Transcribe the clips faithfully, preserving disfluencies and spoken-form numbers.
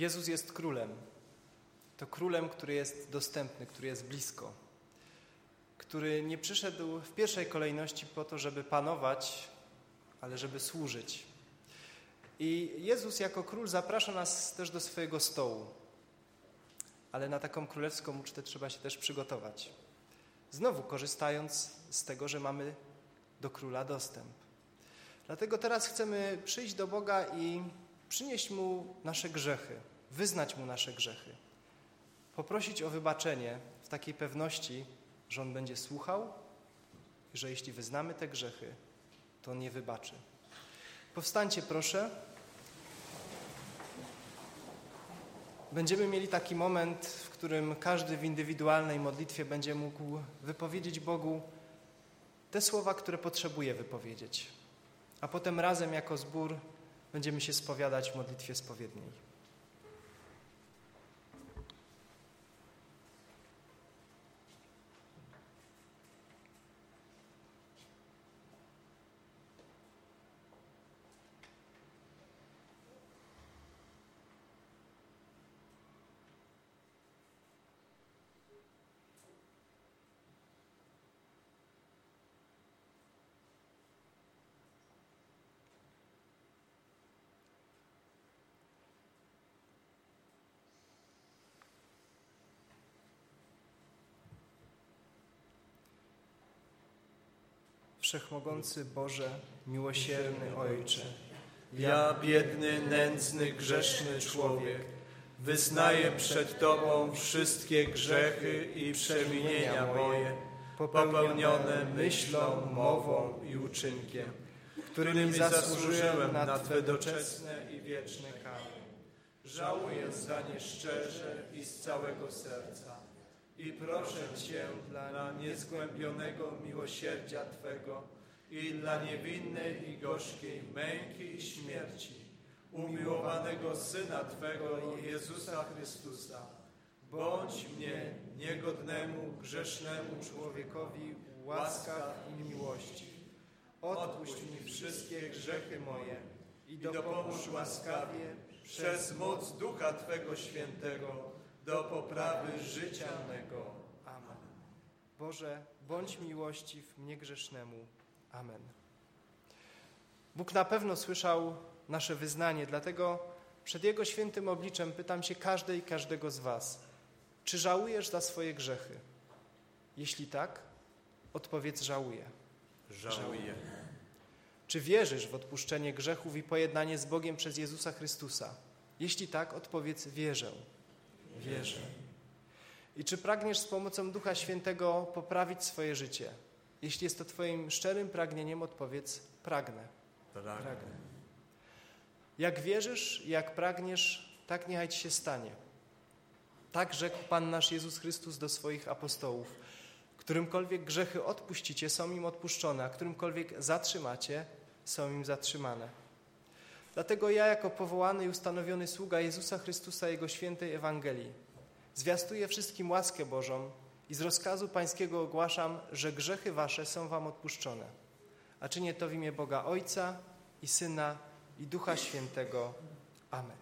Jezus jest królem. To królem, który jest dostępny, który jest blisko. Który nie przyszedł w pierwszej kolejności po to, żeby panować, ale żeby służyć. I Jezus jako król zaprasza nas też do swojego stołu. Ale na taką królewską ucztę trzeba się też przygotować. Znowu korzystając z tego, że mamy do króla dostęp. Dlatego teraz chcemy przyjść do Boga i przynieść Mu nasze grzechy, wyznać Mu nasze grzechy. Poprosić o wybaczenie w takiej pewności, że On będzie słuchał i że jeśli wyznamy te grzechy, to On je wybaczy. Powstańcie proszę. Będziemy mieli taki moment, w którym każdy w indywidualnej modlitwie będzie mógł wypowiedzieć Bogu te słowa, które potrzebuje wypowiedzieć. A potem razem jako zbór będziemy się spowiadać w modlitwie spowiedniej. Wszechmogący Boże, miłosierny Ojcze, ja, biedny, nędzny, grzeszny człowiek, wyznaję przed Tobą wszystkie grzechy i przewinienia moje, popełnione myślą, mową i uczynkiem, którymi zasłużyłem na Twe doczesne i wieczne kary. Żałuję za nie szczerze i z całego serca. I proszę Cię dla niezgłębionego miłosierdzia Twego i dla niewinnej i gorzkiej męki i śmierci umiłowanego Syna Twego Jezusa Chrystusa, bądź mnie niegodnemu, grzesznemu człowiekowi łaskaw i miłości. Odpuść mi wszystkie grzechy moje i dopomóż łaskawie przez moc Ducha Twego Świętego do poprawy życia mego. Amen. Boże, bądź miłościw mnie grzesznemu. Amen. Bóg na pewno słyszał nasze wyznanie, dlatego przed Jego świętym obliczem pytam się każdej i każdego z was, czy żałujesz za swoje grzechy? Jeśli tak, odpowiedz żałuję. Żałuję. Czy wierzysz w odpuszczenie grzechów i pojednanie z Bogiem przez Jezusa Chrystusa? Jeśli tak, odpowiedz wierzę. Wierzę. I czy pragniesz z pomocą Ducha Świętego poprawić swoje życie? Jeśli jest to Twoim szczerym pragnieniem, odpowiedz pragnę. Pragnę. Jak wierzysz i jak pragniesz, tak niechaj Ci się stanie. Tak rzekł Pan nasz Jezus Chrystus do swoich apostołów. Którymkolwiek grzechy odpuścicie, są im odpuszczone, a którymkolwiek zatrzymacie, są im zatrzymane. Dlatego ja, jako powołany i ustanowiony sługa Jezusa Chrystusa i Jego świętej Ewangelii, zwiastuję wszystkim łaskę Bożą i z rozkazu Pańskiego ogłaszam, że grzechy wasze są wam odpuszczone. A czynię to w imię Boga Ojca i Syna i Ducha Świętego. Amen.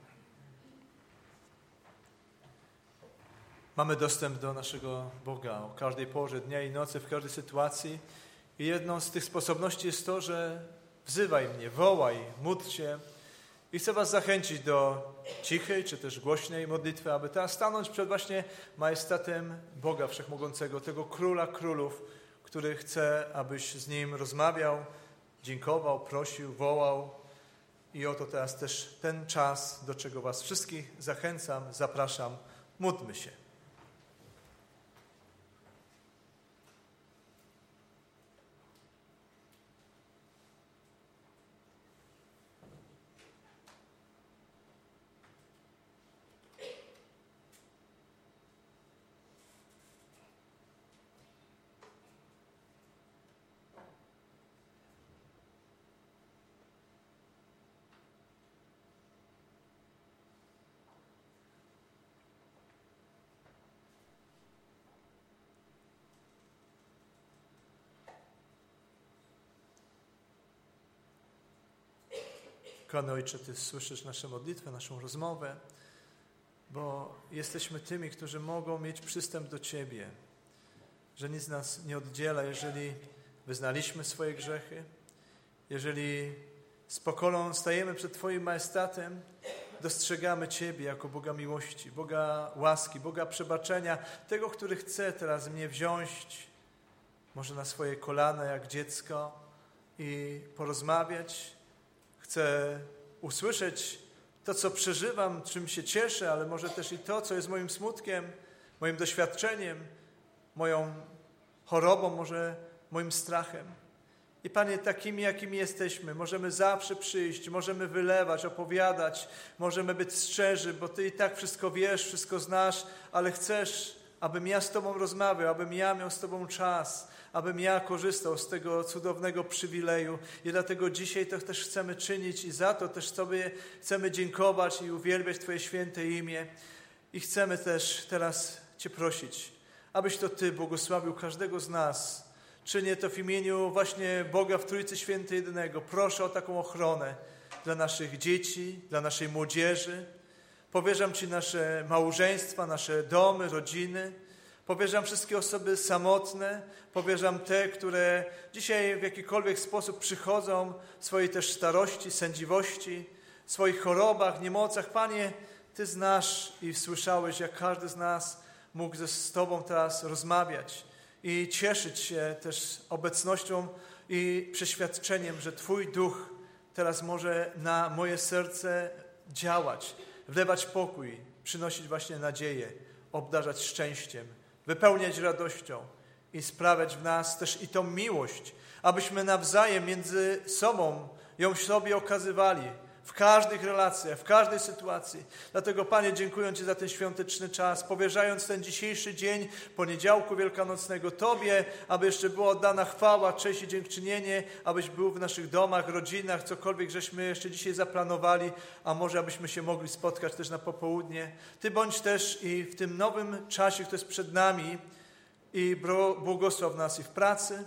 Mamy dostęp do naszego Boga o każdej porze dnia i nocy, w każdej sytuacji. I jedną z tych sposobności jest to, że wzywaj mnie, wołaj, módl się. I chcę was zachęcić do cichej czy też głośnej modlitwy, aby teraz stanąć przed właśnie majestatem Boga Wszechmogącego, tego Króla Królów, który chce, abyś z Nim rozmawiał, dziękował, prosił, wołał. I oto teraz też ten czas, do czego was wszystkich zachęcam, zapraszam. Módlmy się. Kochany Ojcze, Ty słyszysz nasze modlitwy, naszą rozmowę. bo jesteśmy tymi, którzy mogą mieć przystęp do Ciebie, że nic nas nie oddziela, jeżeli wyznaliśmy swoje grzechy, jeżeli z pokorą stajemy przed Twoim majestatem, dostrzegamy Ciebie jako Boga miłości, Boga łaski, Boga przebaczenia, tego, który chce teraz mnie wziąć, może na swoje kolana jak dziecko i porozmawiać. Chcę usłyszeć to, co przeżywam, czym się cieszę, ale może też i to, co jest moim smutkiem, moim doświadczeniem, moją chorobą, może moim strachem. I Panie, takimi, jakimi jesteśmy, możemy zawsze przyjść, możemy wylewać, opowiadać, możemy być szczerzy, bo Ty i tak wszystko wiesz, wszystko znasz, ale chcesz, abym ja z Tobą rozmawiał, abym ja miał z Tobą czas, abym ja korzystał z tego cudownego przywileju. I dlatego dzisiaj to też chcemy czynić i za to też Tobie chcemy dziękować i uwielbiać Twoje święte imię. I chcemy też teraz Cię prosić, abyś to Ty błogosławił każdego z nas. Czynię to w imieniu właśnie Boga w Trójcy Świętej Jedynego. Proszę o taką ochronę dla naszych dzieci, dla naszej młodzieży. Powierzam Ci nasze małżeństwa, nasze domy, rodziny. Powierzam wszystkie osoby samotne. Powierzam te, które dzisiaj w jakikolwiek sposób przychodzą w swojej też starości, sędziwości, w swoich chorobach, niemocach. Panie, Ty znasz i słyszałeś, jak każdy z nas mógł ze z Tobą teraz rozmawiać i cieszyć się też obecnością i przeświadczeniem, że Twój duch teraz może na moje serce działać, wlewać pokój, przynosić właśnie nadzieję, obdarzać szczęściem, wypełniać radością i sprawiać w nas też i tą miłość, abyśmy nawzajem między sobą ją sobie okazywali w każdych relacjach, w każdej sytuacji. Dlatego, Panie, dziękuję Ci za ten świąteczny czas, powierzając ten dzisiejszy dzień poniedziałku wielkanocnego Tobie, aby jeszcze była oddana chwała, cześć i dziękczynienie, abyś był w naszych domach, rodzinach, cokolwiek żeśmy jeszcze dzisiaj zaplanowali, a może abyśmy się mogli spotkać też na popołudnie. Ty bądź też i w tym nowym czasie, który jest przed nami, i błogosław nas i w pracy,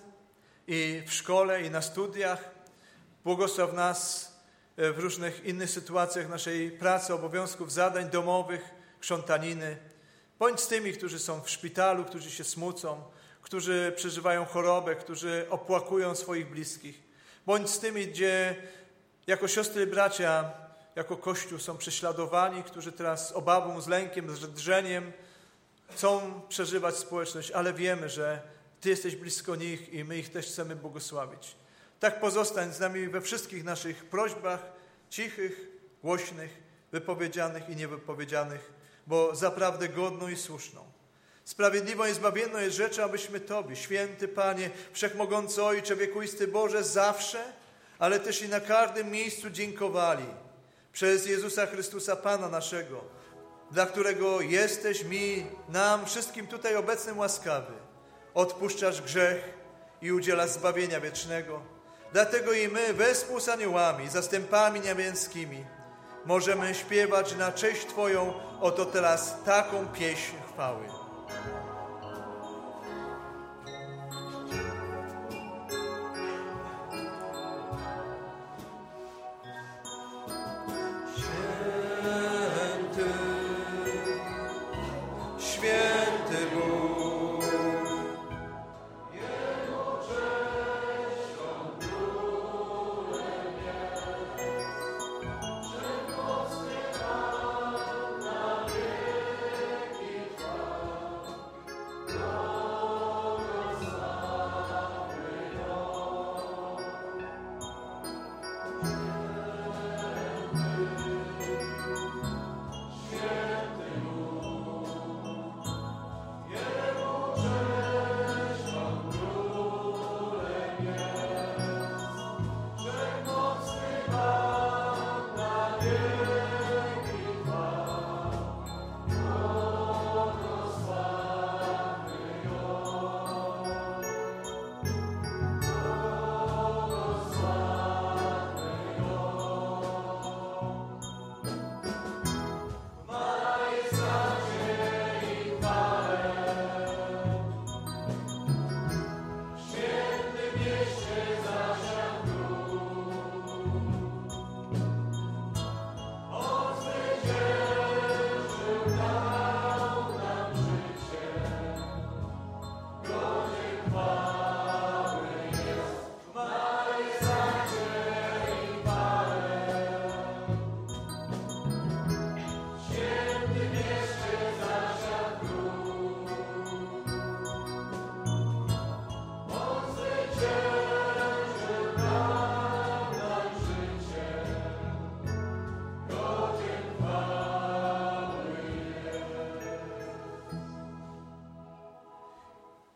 i w szkole, i na studiach. Błogosław nas w różnych innych sytuacjach naszej pracy, obowiązków, zadań domowych, krzątaniny. Bądź z tymi, którzy są w szpitalu, którzy się smucą, którzy przeżywają chorobę, którzy opłakują swoich bliskich. Bądź z tymi, gdzie jako siostry i bracia, jako Kościół są prześladowani, którzy teraz z obawą, z lękiem, z drżeniem chcą przeżywać społeczność, ale wiemy, że Ty jesteś blisko nich i my ich też chcemy błogosławić. Tak pozostań z nami we wszystkich naszych prośbach, cichych, głośnych, wypowiedzianych i niewypowiedzianych, bo zaprawdę godną i słuszną. Sprawiedliwą i zbawienną jest rzecz, abyśmy Tobie, święty Panie, wszechmogący Ojcze, wiekuisty Boże, zawsze, ale też i na każdym miejscu dziękowali przez Jezusa Chrystusa, Pana naszego, dla którego jesteś mi, nam, wszystkim tutaj obecnym łaskawy. Odpuszczasz grzech i udzielasz zbawienia wiecznego. Dlatego i my wespół z aniołami, zastępami niebieskimi możemy śpiewać na cześć Twoją oto teraz taką pieśń chwały. Święty, święty Bóg.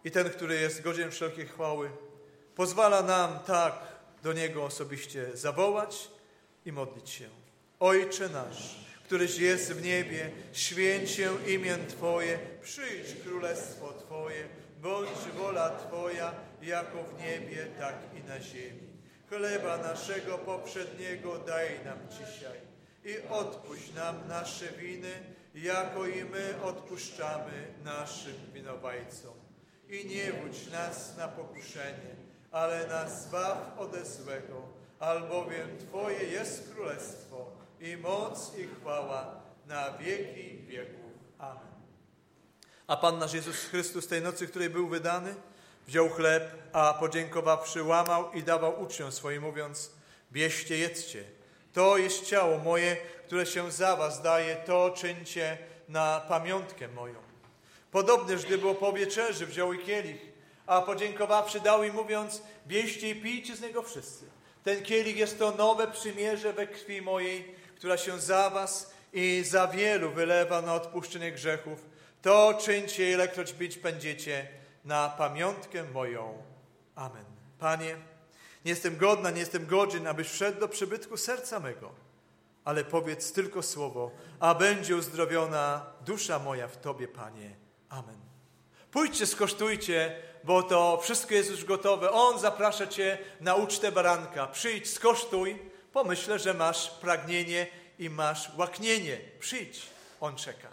i ten, który jest godzien wszelkiej chwały, pozwala nam tak do Niego osobiście zawołać i modlić się. Ojcze nasz, któryś jest w niebie, święć się imię Twoje, przyjdź królestwo Twoje, bądź wola Twoja, jako w niebie, tak i na ziemi. Chleba naszego poprzedniego daj nam dzisiaj i odpuść nam nasze winy, jako i my odpuszczamy naszym winowajcom. I nie wódź nas na pokuszenie, ale nas zbaw ode złego, albowiem Twoje jest królestwo i moc i chwała na wieki wieków. Amen. A Pan nasz Jezus Chrystus tej nocy, której był wydany, wziął chleb, a podziękowawszy łamał i dawał uczniom swoim, mówiąc: bierzcie, jedzcie, to jest ciało moje, które się za was daje, to czyńcie na pamiątkę moją. Podobnież, gdy było po wieczerzy, wziął i kielich, a podziękowawszy dał im, mówiąc: bierzcie i pijcie z niego wszyscy. Ten kielich jest to nowe przymierze we krwi mojej, która się za was i za wielu wylewa na odpuszczenie grzechów. To czyńcie, ilekroć bić będziecie, na pamiątkę moją. Amen. Panie, nie jestem godna, nie jestem godzien, abyś wszedł do przybytku serca mego, ale powiedz tylko słowo, a będzie uzdrowiona dusza moja w Tobie, Panie. Amen. Pójdźcie, skosztujcie, bo to wszystko jest już gotowe. On zaprasza Cię na ucztę baranka. Przyjdź, skosztuj. Pomyślę, że masz pragnienie i masz łaknienie. Przyjdź, On czeka.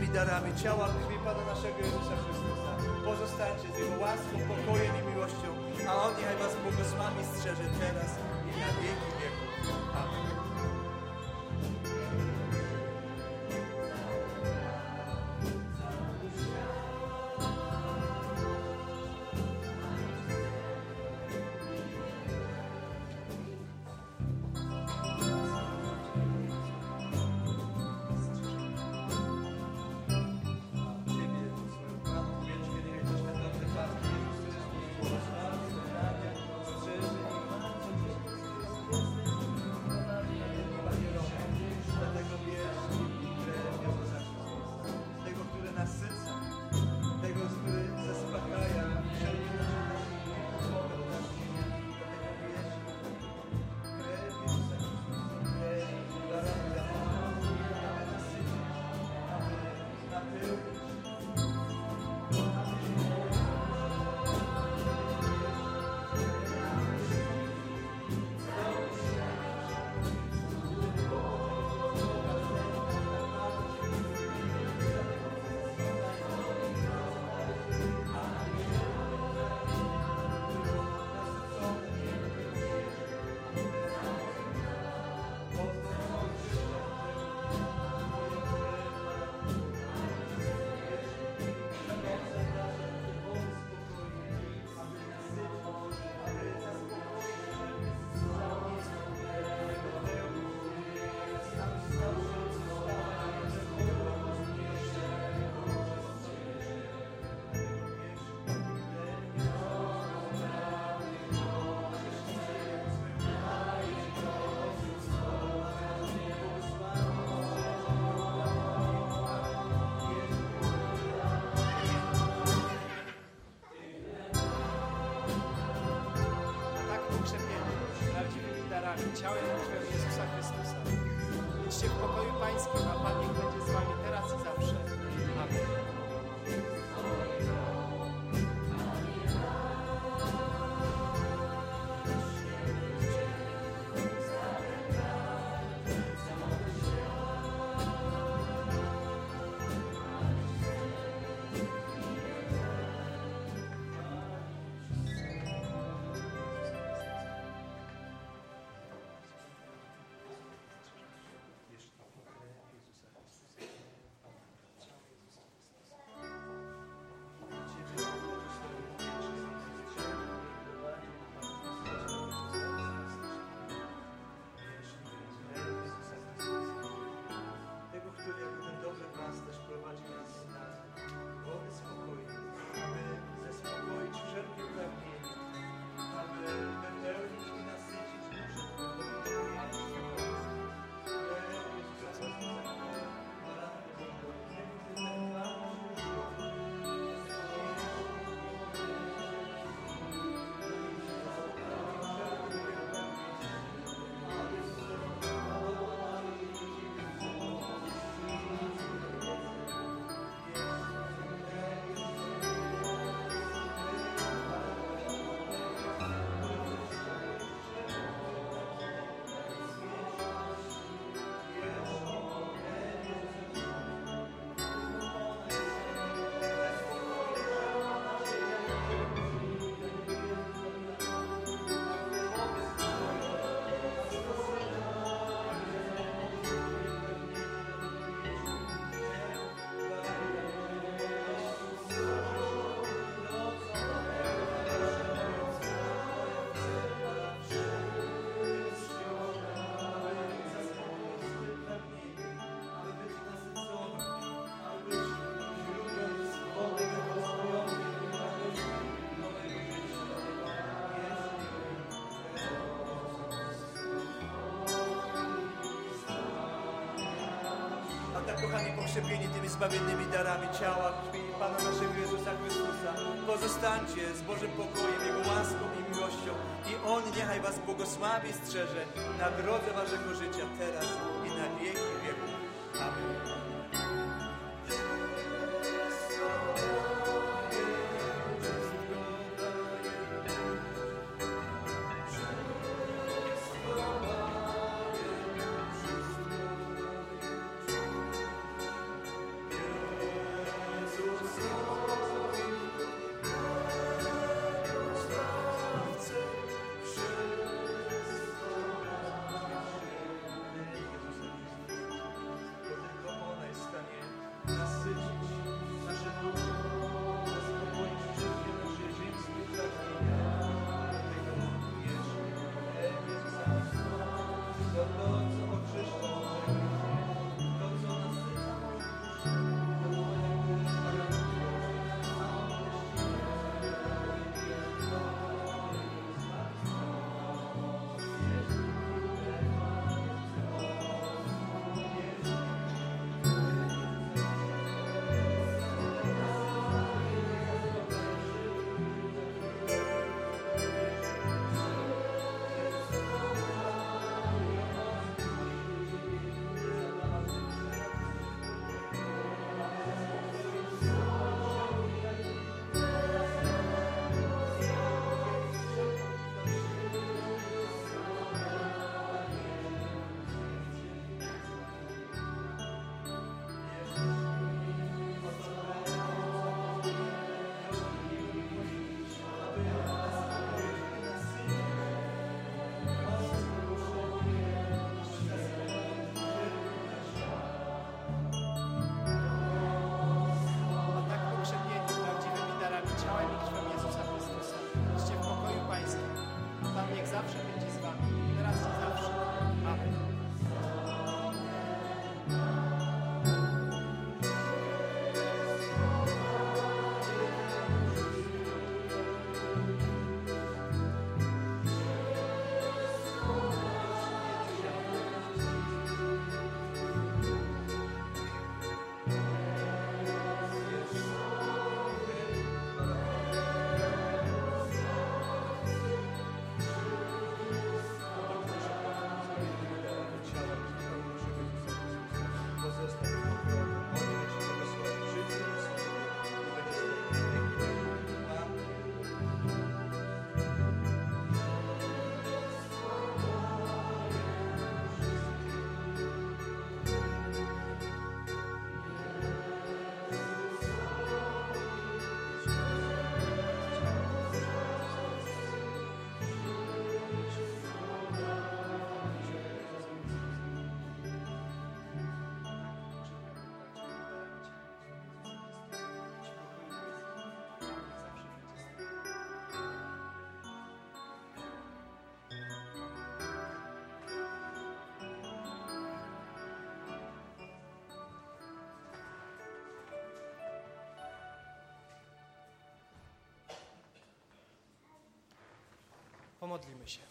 darami ciała, krwi Pana naszego Jezusa Chrystusa. Pozostańcie z Jego łaską, pokojem i miłością, a On niechaj was błogosławi, strzeże teraz i na wieki wieków. Amen. Ciałem i krwią Jezusa Chrystusa. Idźcie w pokoju Pańskim, a Pan niech będzie z wami teraz i zawsze. Amen. Kochani, pokrzepieni tymi zbawiennymi darami ciała, krwi Pana naszego Jezusa Chrystusa, pozostańcie z Bożym pokojem, Jego łaską i miłością i On niechaj was błogosławi, strzeże na drodze waszego życia teraz i na wieki wieków. Amen. Pomodlimy się.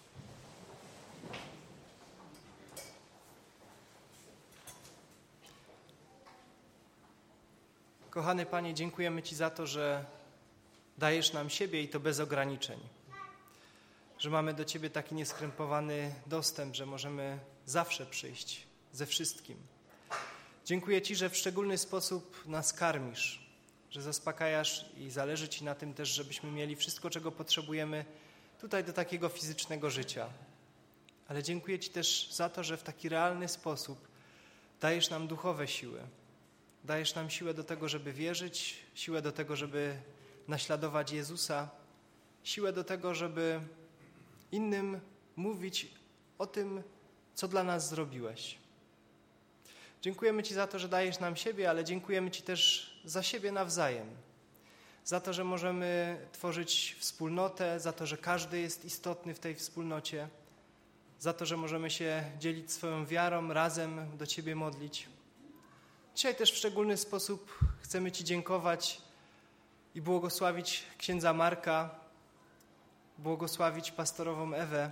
Kochany Panie, dziękujemy Ci za to, że dajesz nam siebie i to bez ograniczeń. Że mamy do Ciebie taki nieskrępowany dostęp, że możemy zawsze przyjść ze wszystkim. Dziękuję Ci, że w szczególny sposób nas karmisz, że zaspokajasz i zależy Ci na tym też, żebyśmy mieli wszystko, czego potrzebujemy tutaj do takiego fizycznego życia. Ale dziękuję Ci też za to, że w taki realny sposób dajesz nam duchowe siły. Dajesz nam siłę do tego, żeby wierzyć, siłę do tego, żeby naśladować Jezusa, siłę do tego, żeby innym mówić o tym, co dla nas zrobiłeś. Dziękujemy Ci za to, że dajesz nam siebie, ale dziękujemy Ci też za siebie nawzajem. Za to, że możemy tworzyć wspólnotę, za to, że każdy jest istotny w tej wspólnocie, za to, że możemy się dzielić swoją wiarą, razem do Ciebie modlić. Dzisiaj też w szczególny sposób chcemy Ci dziękować i błogosławić księdza Marka, błogosławić pastorową Ewę.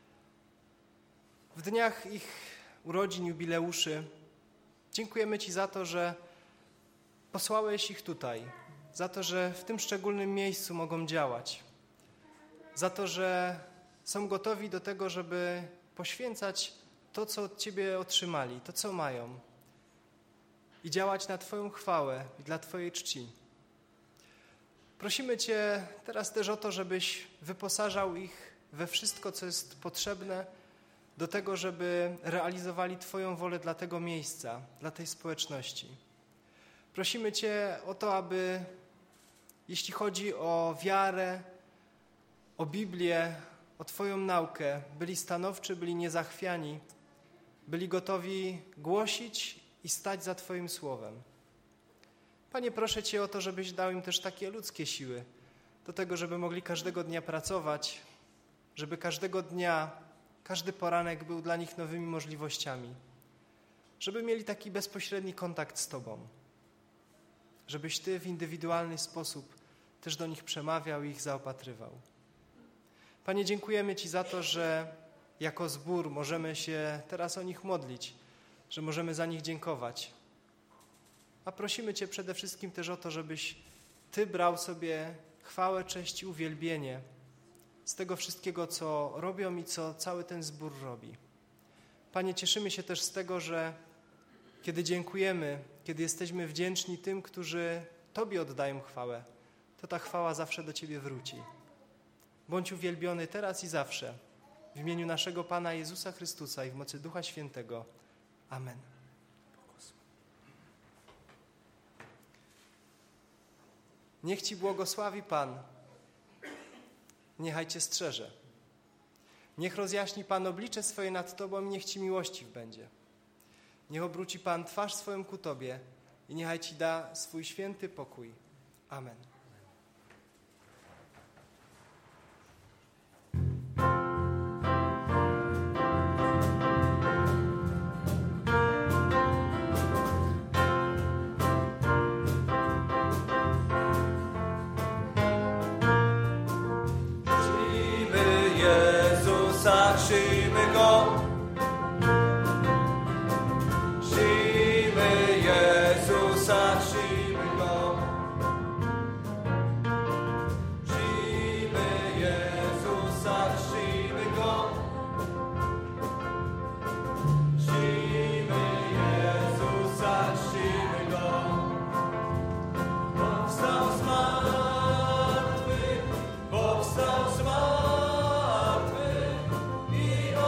W dniach ich urodzin, jubileuszy dziękujemy Ci za to, że posłałeś ich tutaj, za to, że w tym szczególnym miejscu mogą działać, za to, że są gotowi do tego, żeby poświęcać to, co od Ciebie otrzymali, to, co mają i działać na Twoją chwałę i dla Twojej czci. Prosimy Cię teraz też o to, żebyś wyposażał ich we wszystko, co jest potrzebne do tego, żeby realizowali Twoją wolę dla tego miejsca, dla tej społeczności. Prosimy Cię o to, aby jeśli chodzi o wiarę, o Biblię, o Twoją naukę, byli stanowczy, byli niezachwiani, byli gotowi głosić i stać za Twoim słowem. Panie, proszę Cię o to, żebyś dał im też takie ludzkie siły do tego, żeby mogli każdego dnia pracować, żeby każdego dnia, każdy poranek był dla nich nowymi możliwościami, żeby mieli taki bezpośredni kontakt z Tobą, żebyś Ty w indywidualny sposób też do nich przemawiał i ich zaopatrywał. Panie, dziękujemy Ci za to, że jako zbór możemy się teraz o nich modlić, że możemy za nich dziękować. A prosimy Cię przede wszystkim też o to, żebyś Ty brał sobie chwałę, cześć i uwielbienie z tego wszystkiego, co robią i co cały ten zbór robi. Panie, cieszymy się też z tego, że kiedy dziękujemy, kiedy jesteśmy wdzięczni tym, którzy Tobie oddają chwałę, to ta chwała zawsze do Ciebie wróci. Bądź uwielbiony teraz i zawsze w imieniu naszego Pana Jezusa Chrystusa i w mocy Ducha Świętego. Amen. Niech Ci błogosławi Pan, niechaj Cię strzeże. Niech rozjaśni Pan oblicze swoje nad Tobą i niech Ci miłościw będzie. Niech obróci Pan twarz swoją ku Tobie i niechaj Ci da swój święty pokój. Amen. Czcimy Go, czcimy Jezusa, czcimy Go, czcimy Jezusa, czcimy Go, czcimy Jezusa, czcimy Go. Powstał z martwych, powstał z martwych.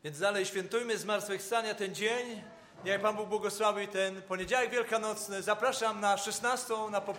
Więc dalej świętujmy zmartwychwstania ten dzień. Niech Pan Bóg błogosławi ten poniedziałek wielkanocny. Zapraszam na szesnastą na popołudnie.